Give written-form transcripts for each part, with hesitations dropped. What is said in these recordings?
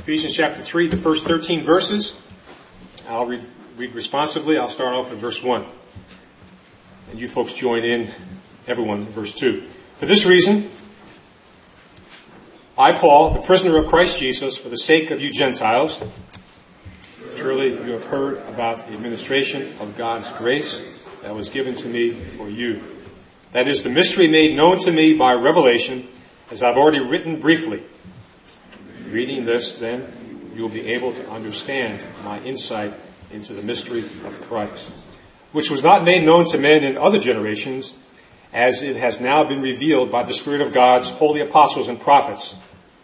Ephesians chapter 3, the first 13 verses. I'll read responsively. I'll start off with verse 1. And you folks join in, everyone, verse 2. For this reason, I, Paul, the prisoner of Christ Jesus, for the sake of you Gentiles, surely you have heard about the administration of God's grace that was given to me for you. That is the mystery made known to me by revelation, as I've already written briefly. Reading this, then, you will be able to understand my insight into the mystery of Christ, which was not made known to men in other generations, as it has now been revealed by the Spirit of God's holy apostles and prophets.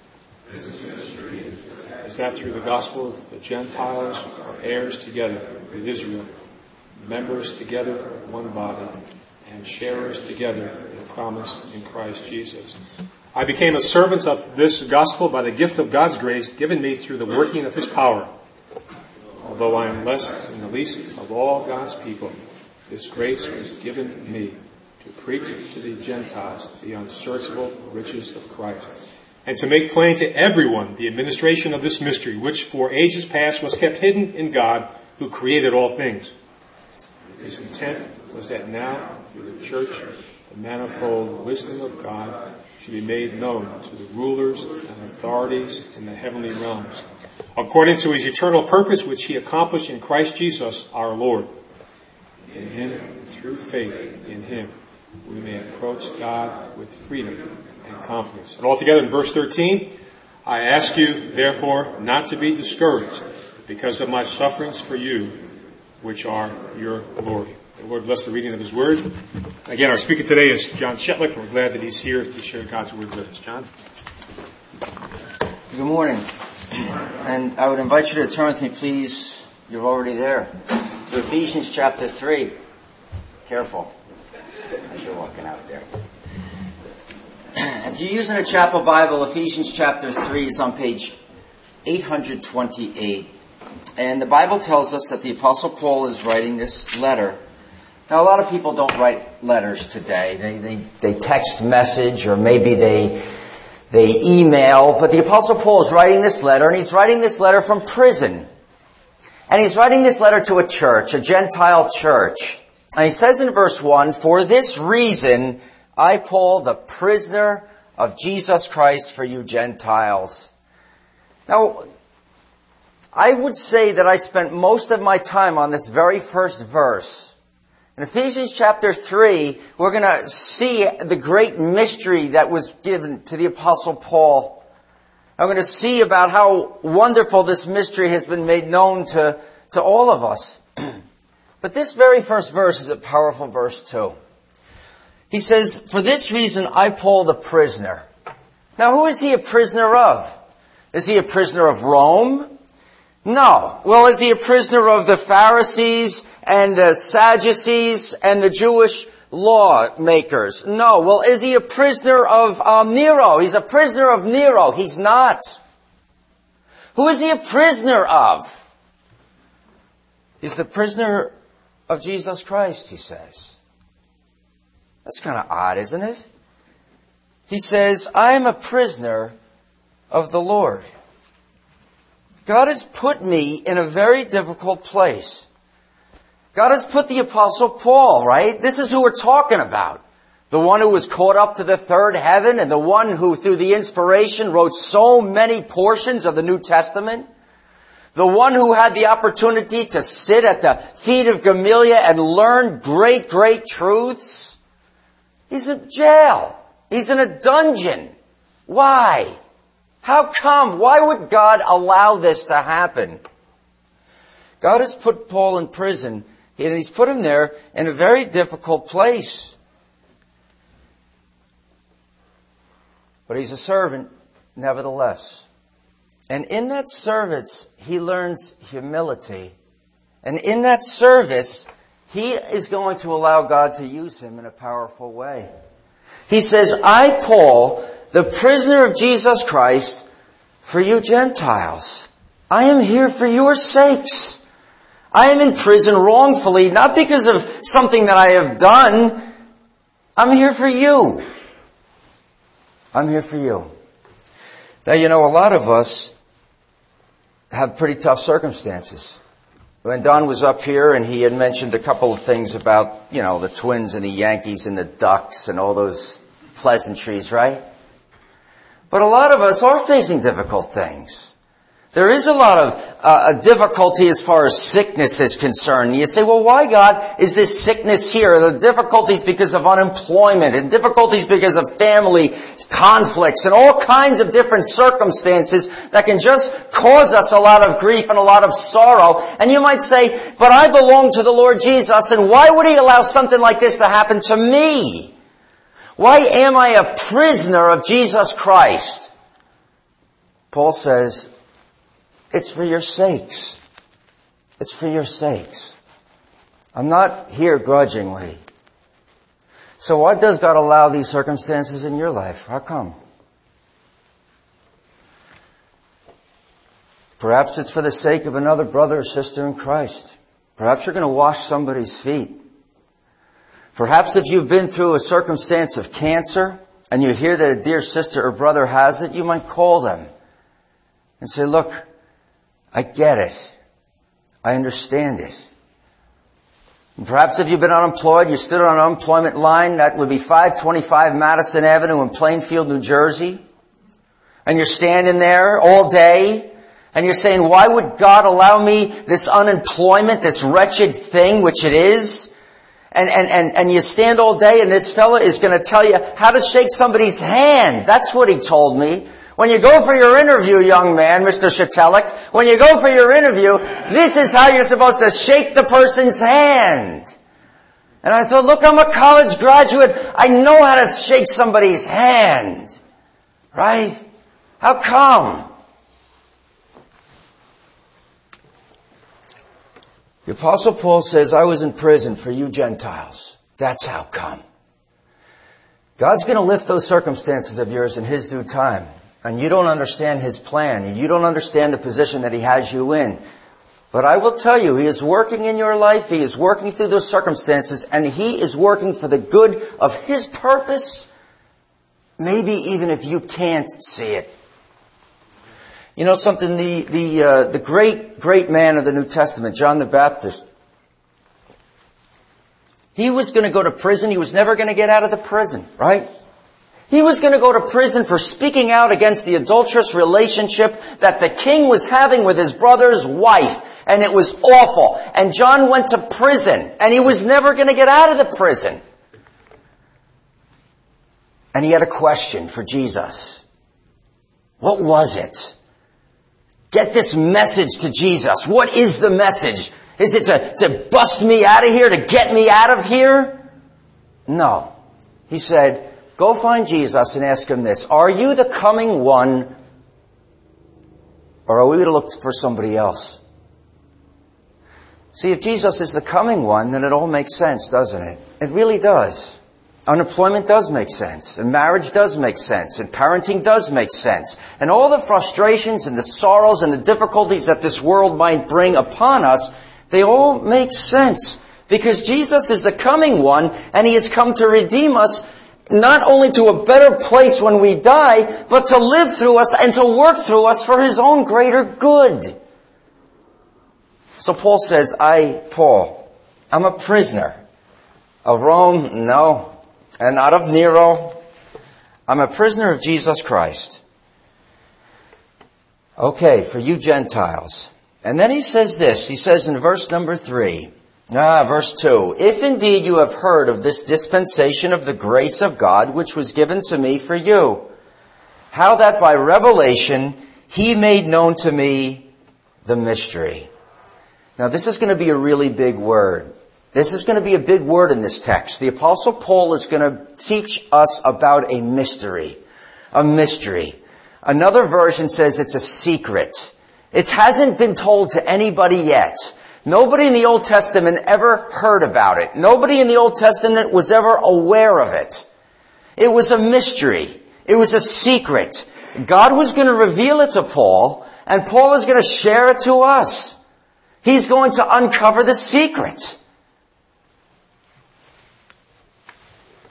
Is that through the gospel the Gentiles are heirs together with Israel, members together of one body, and sharers together in the promise in Christ Jesus. I became a servant of this gospel by the gift of God's grace given me through the working of His power. Although I am less than the least of all God's people, this grace was given me to preach to the Gentiles the unsearchable riches of Christ, and to make plain to everyone the administration of this mystery, which for ages past was kept hidden in God, who created all things. His intent was that now, through the church, the manifold wisdom of God should be made known to the rulers and authorities in the heavenly realms, according to His eternal purpose, which He accomplished in Christ Jesus our Lord. In Him, through faith in Him, we may approach God with freedom and confidence. And altogether in verse 13, I ask you, therefore, not to be discouraged because of my sufferings for you, which are your glory. The Lord bless the reading of His Word. Again, our speaker today is John Shetlick. We're glad that he's here to share God's Word with us. John? Good morning. And I would invite you to turn with me, please. You're already there. To Ephesians chapter 3. Careful as you're walking out there. If you're using a chapel Bible, Ephesians chapter 3 is on page 828. And the Bible tells us that the Apostle Paul is writing this letter. Now, a lot of people don't write letters today. They text message, or maybe they email. But the Apostle Paul is writing this letter, and he's writing this letter from prison. And he's writing this letter to a church, a Gentile church. And he says in verse 1, for this reason, I, Paul, the prisoner of Jesus Christ for you Gentiles. Now, I would say that I spent most of my time on this very first verse. In Ephesians chapter 3, we're going to see the great mystery that was given to the Apostle Paul. I'm going to see about how wonderful this mystery has been made known to all of us. But this very first verse is a powerful verse too. He says, for this reason I, Paul, the prisoner. Now, who is he a prisoner of? Is he a prisoner of Rome? No. Well, is he a prisoner of the Pharisees and the Sadducees and the Jewish lawmakers? No. Well, is he a prisoner of Nero? He's a prisoner of Nero. He's not. Who is he a prisoner of? He's the prisoner of Jesus Christ, he says. That's kind of odd, isn't it? He says, I am a prisoner of the Lord. God has put me in a very difficult place. God has put the Apostle Paul, right? This is who we're talking about. The one who was caught up to the third heaven, and the one who, through the inspiration, wrote so many portions of the New Testament. The one who had the opportunity to sit at the feet of Gamaliel and learn great, great truths. He's in jail. He's in a dungeon. Why? How come? Why would God allow this to happen? God has put Paul in prison, and He's put him there in a very difficult place. But he's a servant, nevertheless. And in that service, he learns humility. And in that service, he is going to allow God to use him in a powerful way. He says, I, Paul, the prisoner of Jesus Christ, for you Gentiles. I am here for your sakes. I am in prison wrongfully, not because of something that I have done. I'm here for you. I'm here for you. Now, you know, a lot of us have pretty tough circumstances. When Don was up here and he had mentioned a couple of things about, the Twins and the Yankees and the Ducks and all those pleasantries, right? But a lot of us are facing difficult things. There is a lot of difficulty as far as sickness is concerned. You say, well, why, God, is this sickness here? The difficulties because of unemployment and difficulties because of family conflicts and all kinds of different circumstances that can just cause us a lot of grief and a lot of sorrow. And you might say, but I belong to the Lord Jesus, and why would He allow something like this to happen to me? Why am I a prisoner of Jesus Christ? Paul says, it's for your sakes. It's for your sakes. I'm not here grudgingly. So why does God allow these circumstances in your life? How come? Perhaps it's for the sake of another brother or sister in Christ. Perhaps you're going to wash somebody's feet. Perhaps if you've been through a circumstance of cancer and you hear that a dear sister or brother has it, you might call them and say, look, I get it. I understand it. And perhaps if you've been unemployed, you stood on an unemployment line, that would be 525 Madison Avenue in Plainfield, New Jersey. And you're standing there all day, and you're saying, why would God allow me this unemployment, this wretched thing, which it is? And you stand all day, and this fella is going to tell you how to shake somebody's hand. That's what he told me. When you go for your interview, young man, Mr. Shatelek, when you go for your interview, this is how you're supposed to shake the person's hand. And I thought, look, I'm a college graduate. I know how to shake somebody's hand. Right? How come? The Apostle Paul says, I was in prison for you Gentiles. That's how come. God's going to lift those circumstances of yours in His due time. And you don't understand His plan. And you don't understand the position that He has you in. But I will tell you, He is working in your life. He is working through those circumstances. And He is working for the good of His purpose. Maybe even if you can't see it. You know something? The great man of the New Testament, John the Baptist, he was going to go to prison. He was never going to get out of the prison, right? He was going to go to prison for speaking out against the adulterous relationship that the king was having with his brother's wife. And it was awful. And John went to prison. And he was never going to get out of the prison. And he had a question for Jesus. What was it? Get this message to Jesus. What is the message? Is it to bust me out of here, to get me out of here? No. He said, go find Jesus and ask Him this. Are you the coming one, or are we going to look for somebody else? See, if Jesus is the coming one, then it all makes sense, doesn't it? It really does. Unemployment does make sense, and marriage does make sense, and parenting does make sense. And all the frustrations and the sorrows and the difficulties that this world might bring upon us, they all make sense. Because Jesus is the coming one, and He has come to redeem us, not only to a better place when we die, but to live through us and to work through us for His own greater good. So Paul says, Paul, I'm a prisoner of Rome, no, and not of Nero. I'm a prisoner of Jesus Christ. Okay, for you Gentiles. And then he says this, he says in verse number 3, verse 2, if indeed you have heard of this dispensation of the grace of God, which was given to me for you, how that by revelation He made known to me the mystery. Now this is going to be a really big word. This is going to be a big word in this text. The Apostle Paul is going to teach us about a mystery. A mystery. Another version says it's a secret. It hasn't been told to anybody yet. Nobody in the Old Testament ever heard about it. Nobody in the Old Testament was ever aware of it. It was a mystery. It was a secret. God was going to reveal it to Paul, and Paul is going to share it to us. He's going to uncover the secret.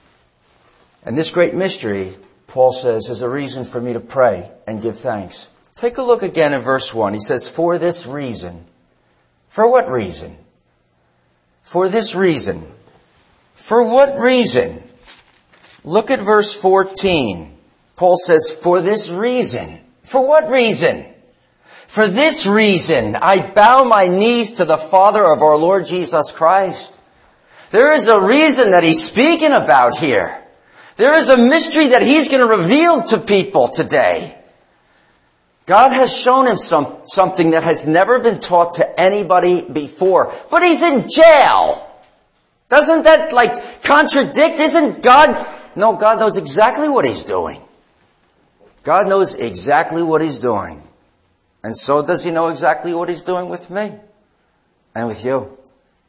And this great mystery, Paul says, is a reason for me to pray and give thanks. Take a look again in verse 1. He says, for this reason. For what reason? For this reason. For what reason? Look at verse 14. Paul says, for this reason. For what reason? For this reason, I bow my knees to the Father of our Lord Jesus Christ. There is a reason that he's speaking about here. There is a mystery that he's going to reveal to people today. God has shown him something that has never been taught to anybody before. But he's in jail. Doesn't that contradict? Isn't God? No, God knows exactly what he's doing. God knows exactly what he's doing. And so does he know exactly what he's doing with me and with you.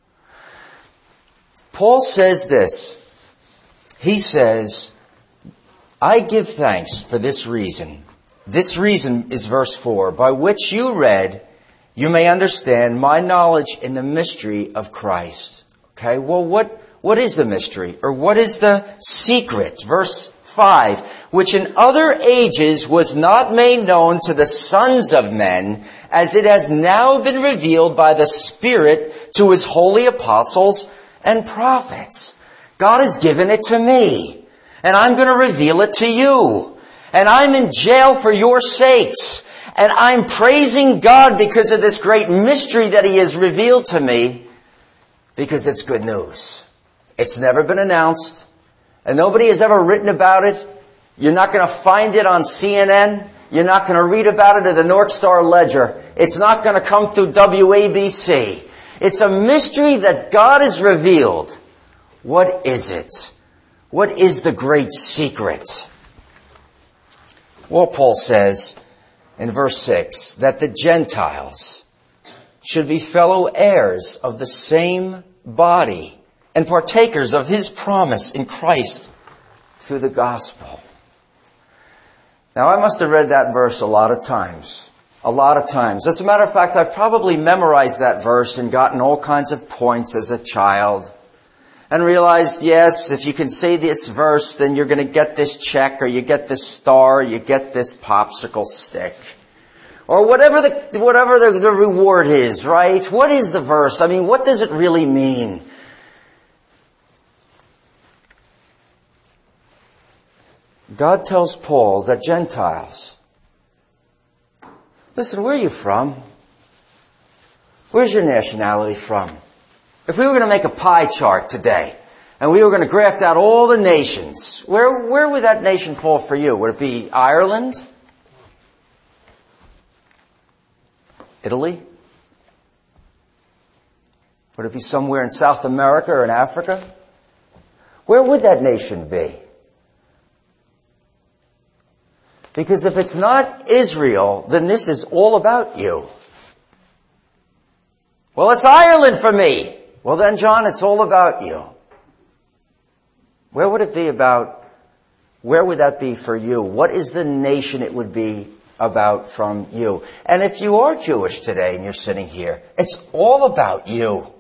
Paul says this. He says, I give thanks for this reason. This reason is verse 4, by which you read, you may understand my knowledge in the mystery of Christ. Okay, well, what is the mystery? Or what is the secret? Verse 5, which in other ages was not made known to the sons of men, as it has now been revealed by the Spirit to his holy apostles and prophets. God has given it to me, and I'm going to reveal it to you. And I'm in jail for your sakes. And I'm praising God because of this great mystery that he has revealed to me, because it's good news. It's never been announced, and nobody has ever written about it. You're not going to find it on CNN. You're not going to read about it in the North Star Ledger. It's not going to come through WABC. It's a mystery that God has revealed. What is it? What is the great secret? Well, Paul says in verse 6 that the Gentiles should be fellow heirs of the same body and partakers of his promise in Christ through the gospel. Now, I must have read that verse a lot of times. A lot of times. As a matter of fact, I've probably memorized that verse and gotten all kinds of points as a child. And realized, yes, if you can say this verse, then you're going to get this check, or you get this star, or you get this popsicle stick. Or whatever the reward is, right? What is the verse? I mean, what does it really mean? God tells Paul that Gentiles, listen, where are you from? Where's your nationality from? If we were going to make a pie chart today, and we were going to graft out all the nations, where would that nation fall for you? Would it be Ireland? Italy? Would it be somewhere in South America or in Africa? Where would that nation be? Because if it's not Israel, then this is all about you. Well, it's Ireland for me. Well then, John, it's all about you. Where would it be about? Where would that be for you? What is the nation it would be about from you? And if you are Jewish today and you're sitting here, it's all about you.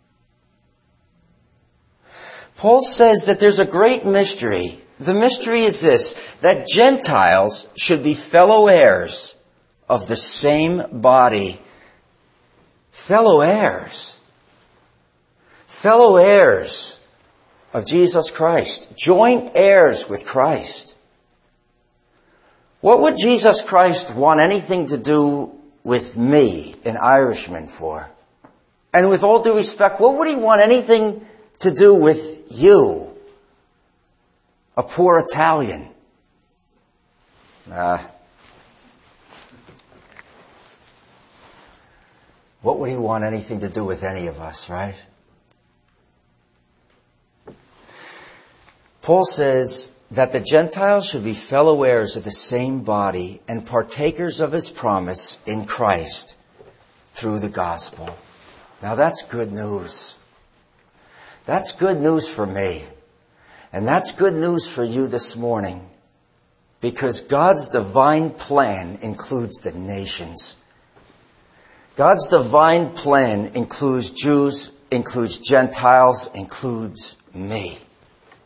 Paul says that there's a great mystery. The mystery is this, that Gentiles should be fellow heirs of the same body. Fellow heirs. Fellow heirs of Jesus Christ. Joint heirs with Christ. What would Jesus Christ want anything to do with me, an Irishman, for? And with all due respect, what would he want anything to do with you, a poor Italian? What would he want anything to do with any of us, right? Paul says that the Gentiles should be fellow heirs of the same body and partakers of his promise in Christ through the gospel. Now that's good news. That's good news for me. And that's good news for you this morning. Because God's divine plan includes the nations. God's divine plan includes Jews, includes Gentiles, includes me.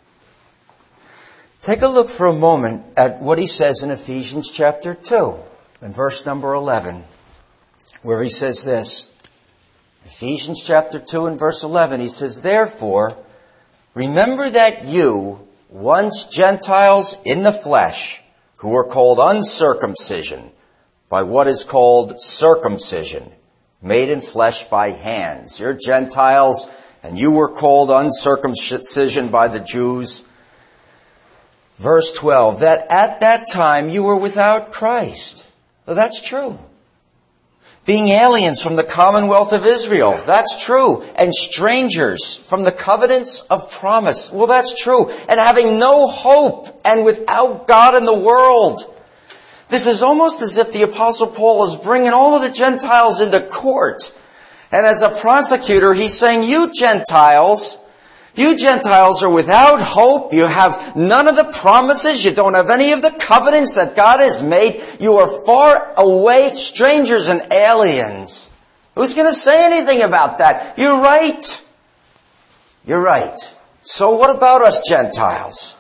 Take a look for a moment at what he says in Ephesians chapter 2. in verse number 11, where he says this. Ephesians chapter 2 and verse 11, he says, "Therefore, remember that you, once Gentiles in the flesh, who were called uncircumcision by what is called circumcision, made in flesh by hands." You're Gentiles, and you were called uncircumcision by the Jews. Verse 12, "that at that time you were without Christ." Well, that's true. "Being aliens from the commonwealth of Israel." That's true. "And strangers from the covenants of promise." Well, that's true. "And having no hope and without God in the world." This is almost as if the Apostle Paul is bringing all of the Gentiles into court. And as a prosecutor, he's saying, you Gentiles are without hope. You have none of the promises. You don't have any of the covenants that God has made. You are far away, strangers and aliens. Who's going to say anything about that? You're right. You're right. So what about us Gentiles?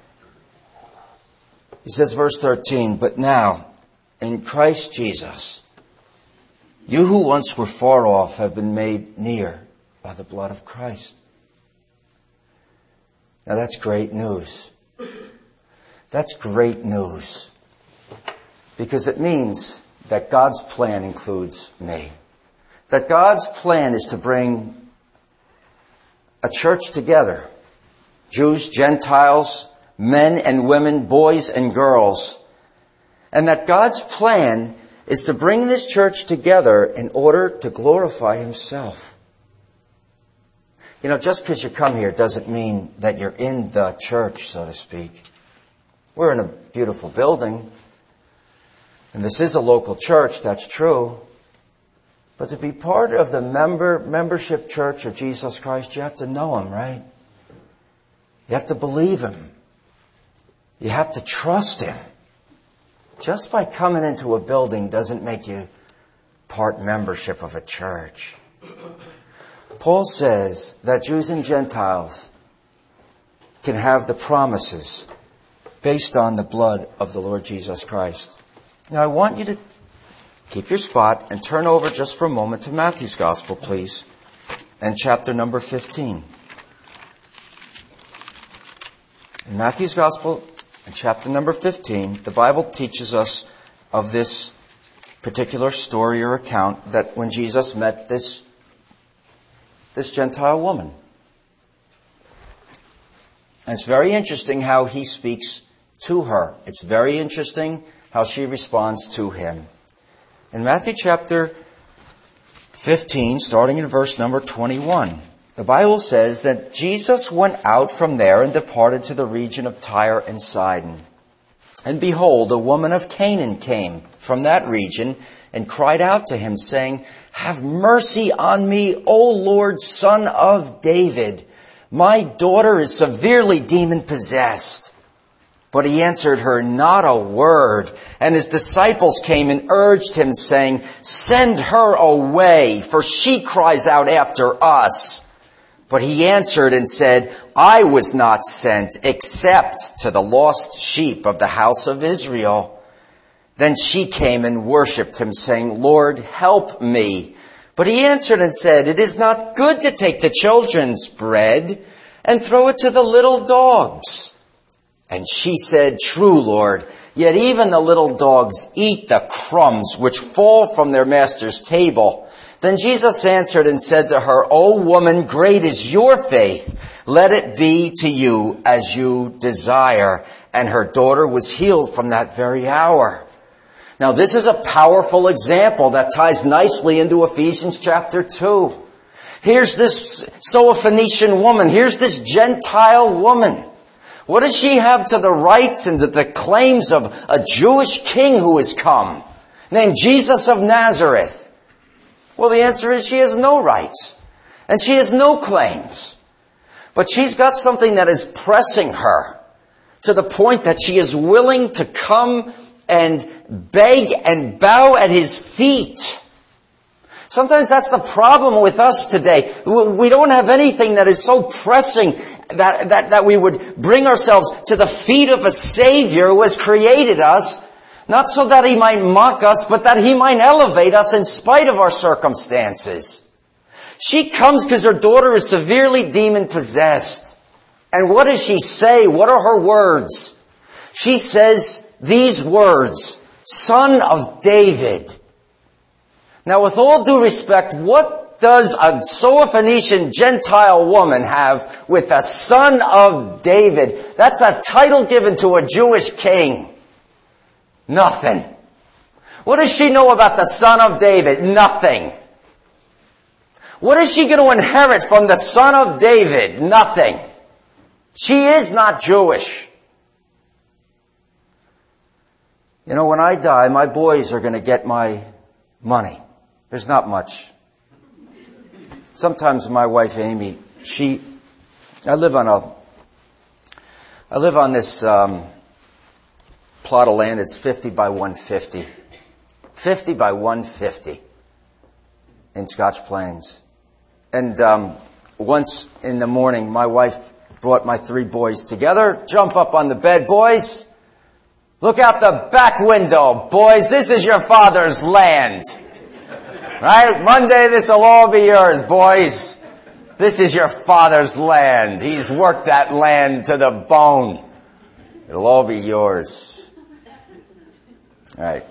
He says, verse 13, "But now, in Christ Jesus, you who once were far off have been made near by the blood of Christ." Now that's great news. That's great news. Because it means that God's plan includes me. That God's plan is to bring a church together. Jews, Gentiles, men and women, boys and girls. And that God's plan is to bring this church together in order to glorify Himself. You know, just because you come here doesn't mean that you're in the church, so to speak. We're in a beautiful building, and this is a local church, that's true. But to be part of the membership church of Jesus Christ, you have to know Him, right? You have to believe Him. You have to trust Him. Just by coming into a building doesn't make you part membership of a church. Paul says that Jews and Gentiles can have the promises based on the blood of the Lord Jesus Christ. Now I want you to keep your spot and turn over just for a moment to Matthew's Gospel, please, and chapter number 15. In Matthew's Gospel, in chapter number 15, the Bible teaches us of this particular story or account that when Jesus met this Gentile woman. And it's very interesting how He speaks to her. It's very interesting how she responds to Him. In Matthew chapter 15, starting in verse number 21, the Bible says that Jesus went out from there and departed to the region of Tyre and Sidon. And behold, a woman of Canaan came from that region and cried out to Him, saying, "Have mercy on me, O Lord, Son of David. My daughter is severely demon-possessed." But He answered her not a word. And His disciples came and urged Him, saying, "Send her away, for she cries out after us." But He answered and said, "I was not sent except to the lost sheep of the house of Israel." Then she came and worshipped Him, saying, "Lord, help me." But He answered and said, "It is not good to take the children's bread and throw it to the little dogs." And she said, "True, Lord, yet even the little dogs eat the crumbs which fall from their master's table." Then Jesus answered and said to her, "O woman, great is your faith. Let it be to you as you desire." And her daughter was healed from that very hour. Now, this is a powerful example that ties nicely into Ephesians chapter 2. Here's this Syrophoenician woman. Here's this Gentile woman. What does she have to the rights and to the claims of a Jewish king who has come, named Jesus of Nazareth? Well, the answer is she has no rights, and she has no claims. But she's got something that is pressing her to the point that she is willing to come and beg and bow at His feet. Sometimes that's the problem with us today. We don't have anything that is so pressing that we would bring ourselves to the feet of a Savior who has created us, Not so that He might mock us, but that He might elevate us in spite of our circumstances. She comes because her daughter is severely demon-possessed. And what does she say? What are her words? She says these words, Son of David. Now, with all due respect, what does a Syrophoenician Gentile woman have with the Son of David? That's a title given to a Jewish king. Nothing. What does she know about the Son of David? Nothing. What is she going to inherit from the Son of David? Nothing. She is not Jewish. You know, when I die, my boys are going to get my money. There's not much. Sometimes my wife Amy, I live on this plot of land. It's 50 by 150. 50 by 150 in Scotch Plains. And once in the morning, my wife brought my 3 boys together. Jump up on the bed, boys. Look out the back window, boys. This is your father's land. Right? Monday, this will all be yours, boys. This is your father's land. He's worked that land to the bone. It'll all be yours. All right.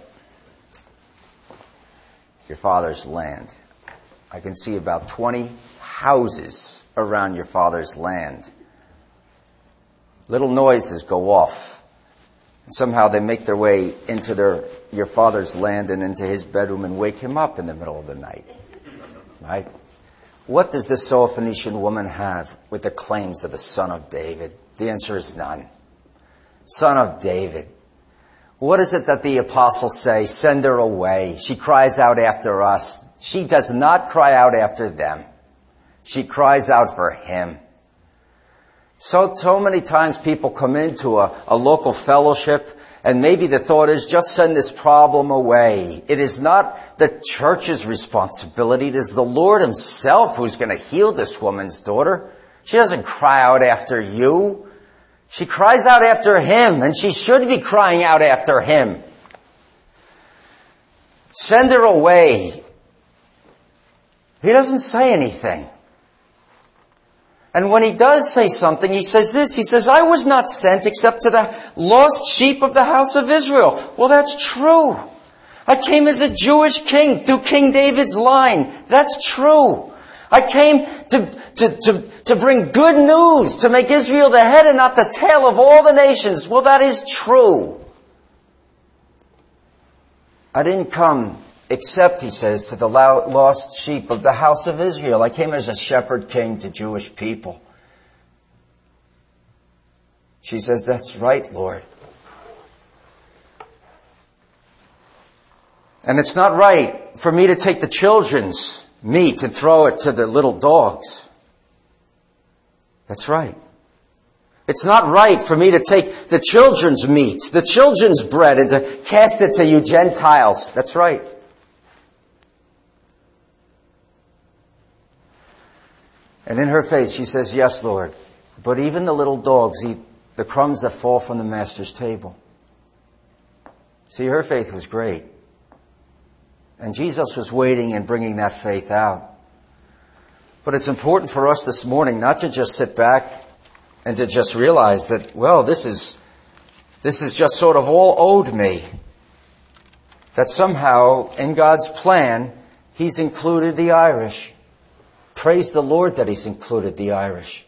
Your father's land. I can see about 20 houses around your father's land. Little noises go off. Somehow they make their way into your father's land and into his bedroom and wake him up in the middle of the night. Right? What does this Syrophoenician woman have with the claims of the Son of David? The answer is none. Son of David. What is it that the apostles say? Send her away. She cries out after us. She does not cry out after them. She cries out for him. So many times people come into a local fellowship and maybe the thought is just send this problem away. It is not the church's responsibility. It is the Lord himself who's going to heal this woman's daughter. She doesn't cry out after you. She cries out after him, and she should be crying out after him. Send her away. He doesn't say anything. And when he does say something, he says this. He says, I was not sent except to the lost sheep of the house of Israel. Well, that's true. I came as a Jewish king through King David's line. That's true. I came to bring good news, to make Israel the head and not the tail of all the nations. Well, that is true. I didn't come except, he says, to the lost sheep of the house of Israel. I came as a shepherd king to Jewish people. She says, that's right, Lord. And it's not right for me to take the children's meat and throw it to the little dogs. That's right. It's not right for me to take the children's meat, the children's bread, and to cast it to you Gentiles. That's right. And in her face, she says, yes, Lord, but even the little dogs eat the crumbs that fall from the master's table. See, her faith was great. And Jesus was waiting and bringing that faith out. But it's important for us this morning not to just sit back and to just realize that, well, this is just sort of all owed me. That somehow, in God's plan, He's included the Irish. Praise the Lord that He's included the Irish.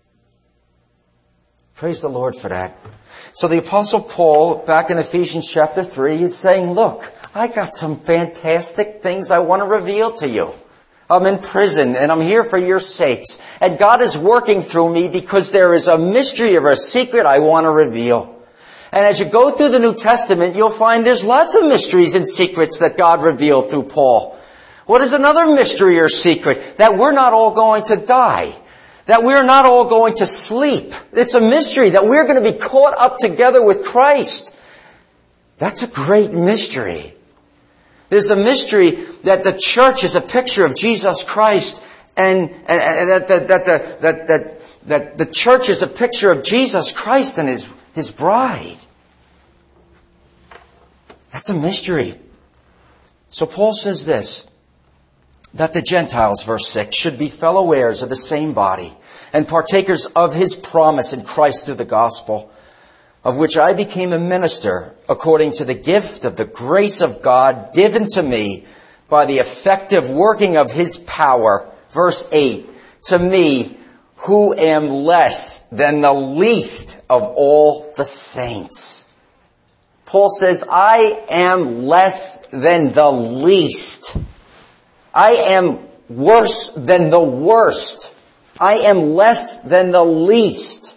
Praise the Lord for that. So the Apostle Paul, back in Ephesians chapter 3, is saying, look, I got some fantastic things I want to reveal to you. I'm in prison and I'm here for your sakes. And God is working through me because there is a mystery or a secret I want to reveal. And as you go through the New Testament, you'll find there's lots of mysteries and secrets that God revealed through Paul. What is another mystery or secret? That we're not all going to die. That we're not all going to sleep. It's a mystery that we're going to be caught up together with Christ. That's a great mystery. There's a mystery that the church is a picture of Jesus Christ, and that the church is a picture of Jesus Christ and His bride. That's a mystery. So Paul says this, that the Gentiles, verse 6, should be fellow heirs of the same body and partakers of his promise in Christ through the gospel, of which I became a minister according to the gift of the grace of God given to me by the effective working of his power. Verse 8, to me, who am less than the least of all the saints. Paul says, I am less than the least. I am worse than the worst. I am less than the least.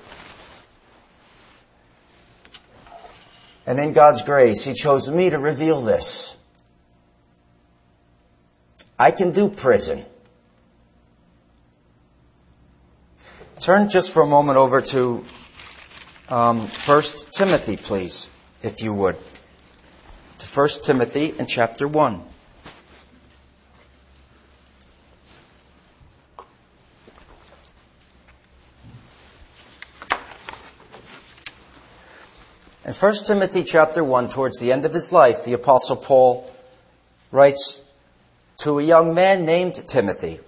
And in God's grace, he chose me to reveal this. I can do prison. Turn just for a moment over to 1 Timothy, please, if you would. To 1 Timothy in chapter 1. In 1 Timothy chapter 1, towards the end of his life, the Apostle Paul writes to a young man named Timothy.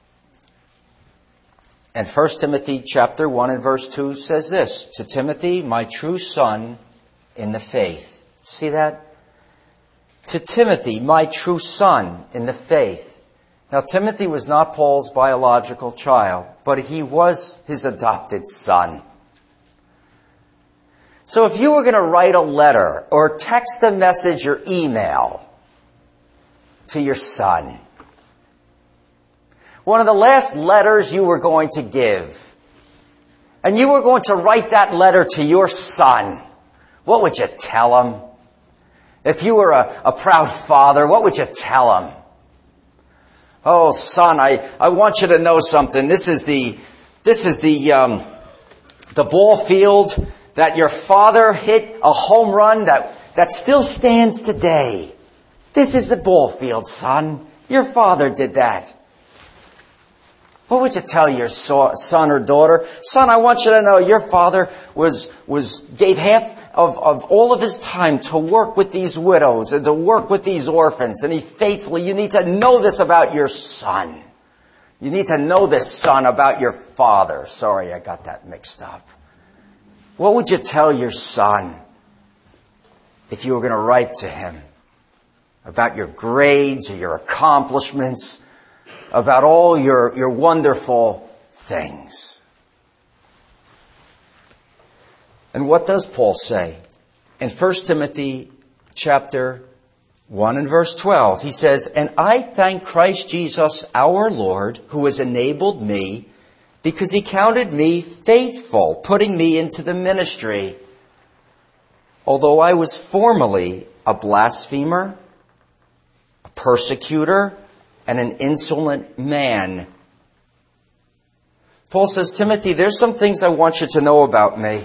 And 1 Timothy chapter 1 and verse 2 says this, to Timothy, my true son in the faith. See that? To Timothy, my true son in the faith. Now, Timothy was not Paul's biological child, but he was his adopted son. So if you were going to write a letter or text a message or email to your son, one of the last letters you were going to give, and you were going to write that letter to your son, what would you tell him? If you were a proud father, what would you tell him? Oh, son, I want you to know something. This is the ball field that your father hit a home run that still stands today. This is the ball field, son. Your father did that. What would you tell your son or daughter? Son, I want you to know your father gave half of all of his time to work with these widows and to work with these orphans. And you need to know this about your son. You need to know this, son, about your father. Sorry, I got that mixed up. What would you tell your son if you were going to write to him about your grades or your accomplishments, about all your wonderful things? And what does Paul say? In 1 Timothy chapter 1 and verse 12, he says, and I thank Christ Jesus our Lord, who has enabled me, because he counted me faithful, putting me into the ministry, although I was formerly a blasphemer, a persecutor, and an insolent man. Paul says, Timothy, there's some things I want you to know about me.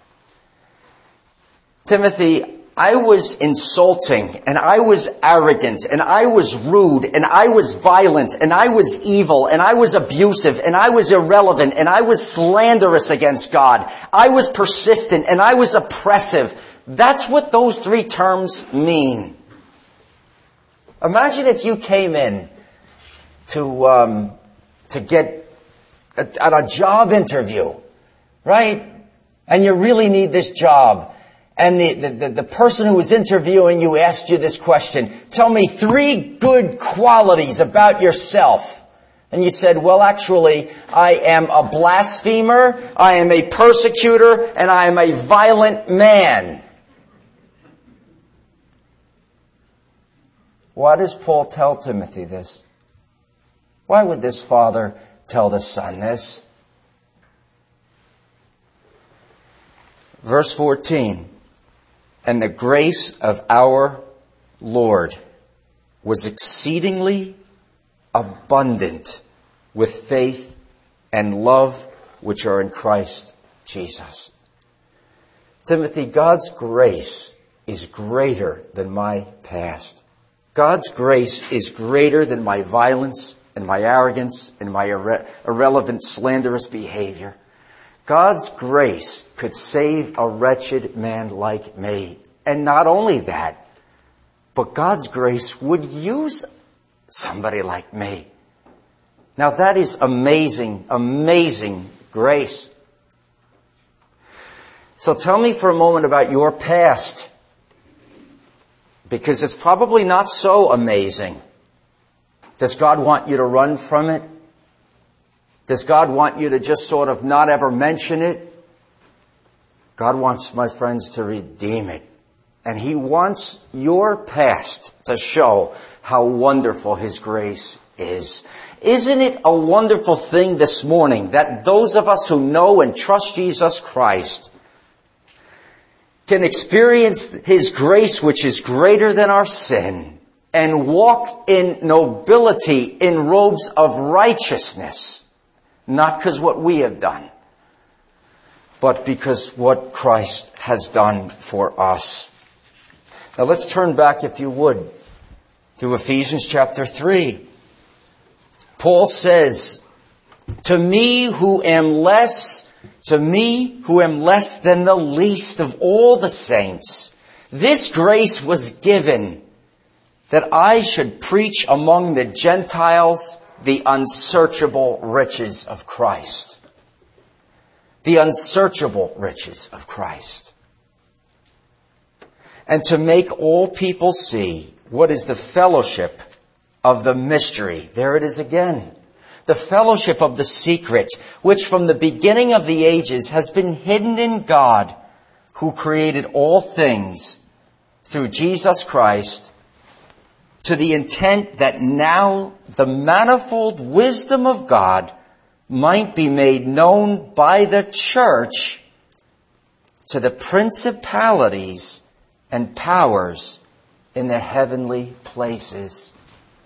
Timothy, I was insulting, and I was arrogant, and I was rude, and I was violent, and I was evil, and I was abusive, and I was irrelevant, and I was slanderous against God. I was persistent, and I was oppressive. That's what those three terms mean. Imagine if you came in to get a job interview, right? And you really need this job. And the person who was interviewing you asked you this question, tell me 3 good qualities about yourself. And you said, well, actually, I am a blasphemer, I am a persecutor, and I am a violent man. Why does Paul tell Timothy this? Why would this father tell the son this? Verse 14. And the grace of our Lord was exceedingly abundant with faith and love which are in Christ Jesus. Timothy, God's grace is greater than my past. God's grace is greater than my violence and my arrogance and my irrelevant, slanderous behavior. God's grace could save a wretched man like me. And not only that, but God's grace would use somebody like me. Now that is amazing, amazing grace. So tell me for a moment about your past, because it's probably not so amazing. Does God want you to run from it? Does God want you to just sort of not ever mention it? God wants, my friends, to redeem it. And He wants your past to show how wonderful His grace is. Isn't it a wonderful thing this morning that those of us who know and trust Jesus Christ can experience His grace, which is greater than our sin, and walk in nobility, in robes of righteousness, not because what we have done, but because what Christ has done for us. Now let's turn back, if you would, to Ephesians chapter 3. Paul says, to me who am less than the least of all the saints, this grace was given that I should preach among the Gentiles the unsearchable riches of Christ. The unsearchable riches of Christ. And to make all people see what is the fellowship of the mystery. There it is again. The fellowship of the secret, which from the beginning of the ages has been hidden in God, who created all things through Jesus Christ, to the intent that now the manifold wisdom of God might be made known by the church to the principalities and powers in the heavenly places.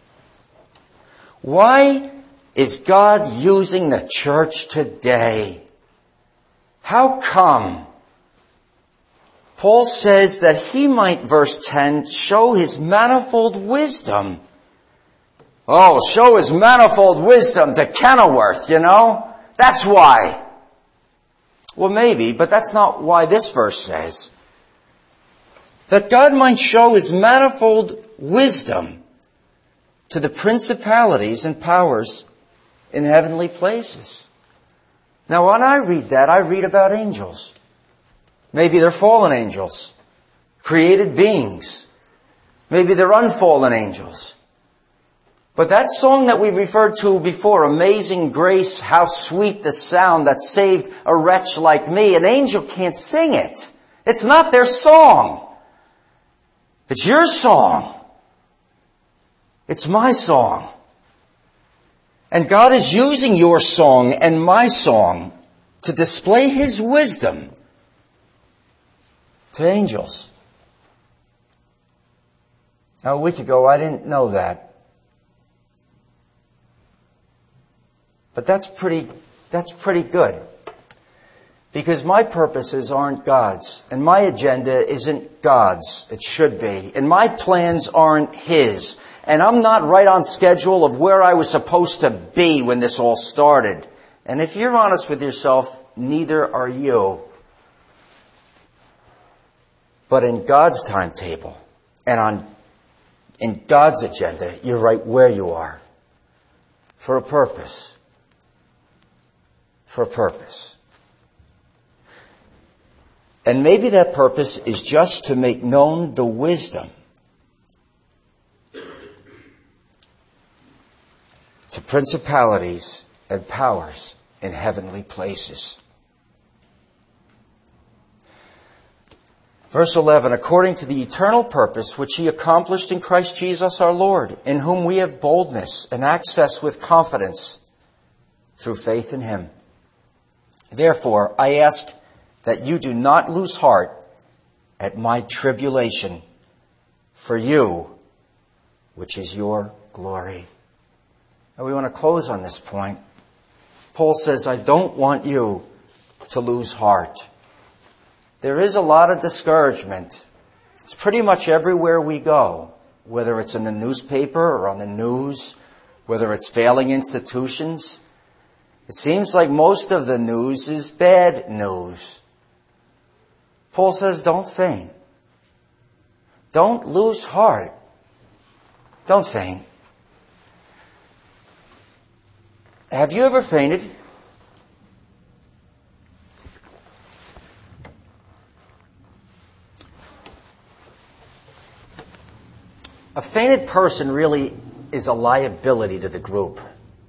Why is God using the church today? How come? Paul says that He might, verse 10, show His manifold wisdom. Oh, show His manifold wisdom to Kenilworth, you know? That's why. Well, maybe, but that's not why this verse says. That God might show His manifold wisdom to the principalities and powers in heavenly places. Now, when I read that, I read about angels. Maybe they're fallen angels, created beings. Maybe they're unfallen angels. But that song that we referred to before, Amazing Grace, how sweet the sound that saved a wretch like me, an angel can't sing it. It's not their song. It's your song. It's my song. And God is using your song and my song to display His wisdom to angels. Now, a week ago, I didn't know that. But that's pretty good. Because my purposes aren't God's. And my agenda isn't God's. It should be. And my plans aren't His. And I'm not right on schedule of where I was supposed to be when this all started. And if you're honest with yourself, neither are you. But in God's timetable and in God's agenda, you're right where you are. For a purpose. For a purpose. And maybe that purpose is just to make known the wisdom to principalities and powers in heavenly places. Verse 11, according to the eternal purpose which He accomplished in Christ Jesus our Lord, in whom we have boldness and access with confidence through faith in Him. Therefore, I ask that you do not lose heart at my tribulation for you, which is your glory. And we want to close on this point. Paul says, I don't want you to lose heart. There is a lot of discouragement. It's pretty much everywhere we go, whether it's in the newspaper or on the news, whether it's failing institutions. It seems like most of the news is bad news. Paul says, don't faint. Don't lose heart. Don't faint. Have you ever fainted? A fainted person really is a liability to the group.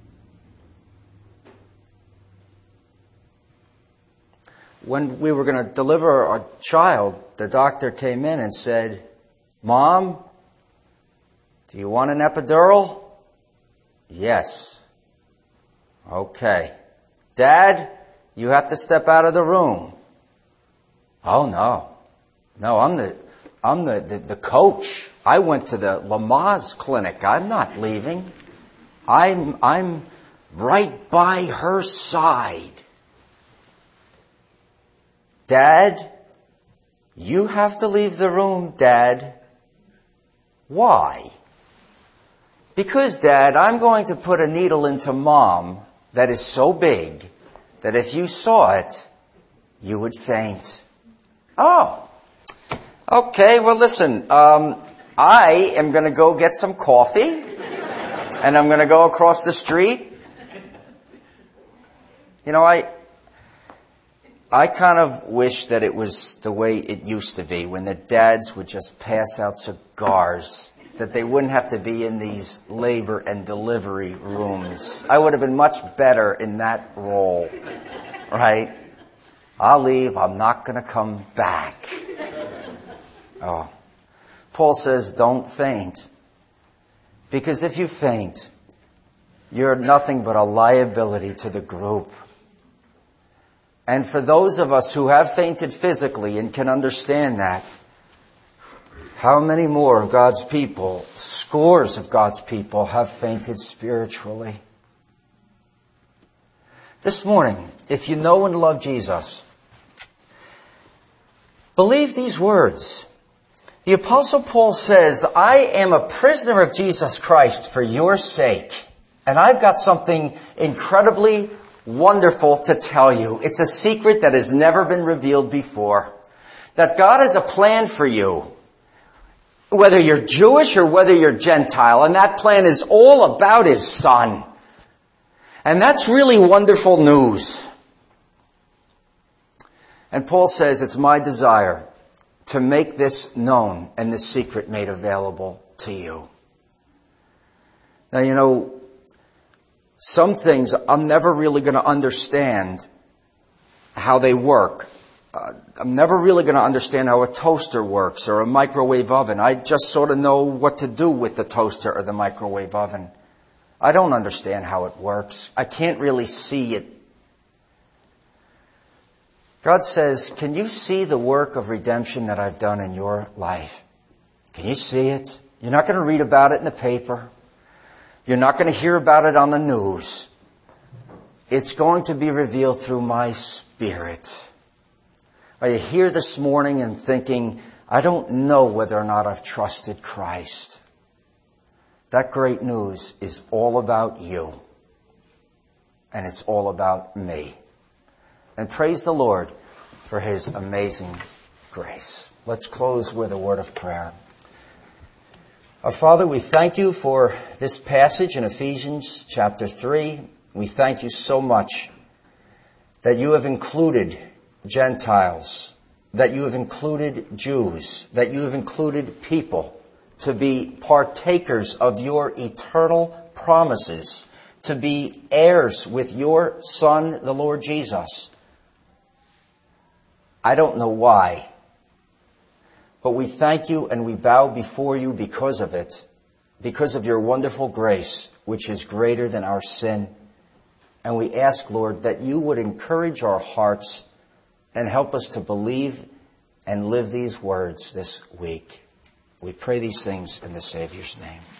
When we were going to deliver our child, the doctor came in and said, "Mom, do you want an epidural?" "Yes." "Okay." "Dad, you have to step out of the room." "Oh, no. No, I'm the coach. I went to the Lamaze clinic. I'm not leaving. I'm right by her side." "Dad, you have to leave the room, Dad." "Why?" "Because, Dad, I'm going to put a needle into Mom that is so big that if you saw it, you would faint." "Oh, okay, well listen, I am going to go get some coffee, and I'm going to go across the street." You know, I kind of wish that it was the way it used to be, when the dads would just pass out cigars, that they wouldn't have to be in these labor and delivery rooms. I would have been much better in that role, right? I'll leave, I'm not going to come back. Oh. Paul says, don't faint. Because if you faint, you're nothing but a liability to the group. And for those of us who have fainted physically and can understand that, how many more of God's people, scores of God's people, have fainted spiritually? This morning, if you know and love Jesus, believe these words. The Apostle Paul says, "I am a prisoner of Jesus Christ for your sake." And I've got something incredibly wonderful to tell you. It's a secret that has never been revealed before. That God has a plan for you, whether you're Jewish or whether you're Gentile. And that plan is all about His Son. And that's really wonderful news. And Paul says, it's my desire to make this known and this secret made available to you. Now, you know, some things I'm never really going to understand how they work. I'm never really going to understand how a toaster works or a microwave oven. I just sort of know what to do with the toaster or the microwave oven. I don't understand how it works. I can't really see it. God says, can you see the work of redemption that I've done in your life? Can you see it? You're not going to read about it in the paper. You're not going to hear about it on the news. It's going to be revealed through my Spirit. Are you here this morning and thinking, I don't know whether or not I've trusted Christ? That great news is all about you. And it's all about me. And praise the Lord for His amazing grace. Let's close with a word of prayer. Our Father, we thank you for this passage in Ephesians chapter 3. We thank you so much that you have included Gentiles, that you have included Jews, that you have included people to be partakers of your eternal promises, to be heirs with your Son, the Lord Jesus. I don't know why, but we thank you and we bow before you because of it, because of your wonderful grace, which is greater than our sin. And we ask, Lord, that you would encourage our hearts and help us to believe and live these words this week. We pray these things in the Savior's name.